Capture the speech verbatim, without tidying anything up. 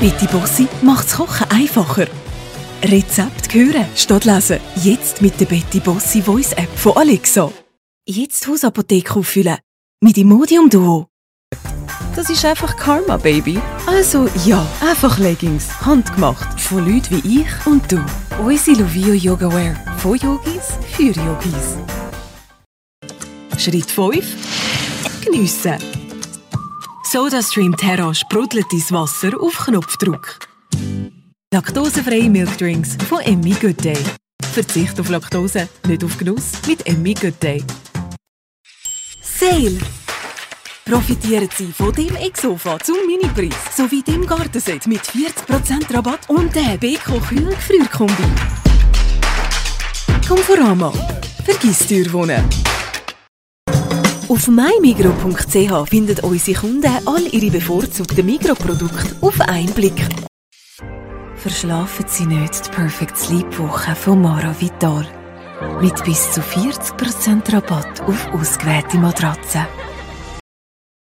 Betty Bossi macht das Kochen einfacher. Rezept hören statt lesen. Jetzt mit der Betty Bossi Voice App von Alexa. Jetzt Hausapotheke auffüllen. Mit Imodium Duo. Das ist einfach Karma, Baby. Also ja, einfach Leggings. Handgemacht. Von Leuten wie ich und du. Unsere Lovio Yoga Wear. Von Yogis für Yogis. Schritt fünf. Geniessen. SodaStream Terra sprudelt dein Wasser auf Knopfdruck. Laktosefreie Milkdrinks von Emmy Good Day. Verzicht auf Laktose, nicht auf Genuss mit Emmy Good Day. Sale! Profitieren Sie von dem Ex-Sofa zum Minipreis sowie dem Gartenset mit vierzig Prozent Rabatt und der Beko Kühl-Gefrierkombi. Conforama. Vergiss Türwohnen. Auf my migros punkt c h finden unsere Kunden all ihre bevorzugten Migros-Produkte auf einen Blick. Verschlafen Sie nicht die Perfect Sleep Woche von Mara Vital. Mit bis zu vierzig Prozent Rabatt auf ausgewählte Matratzen.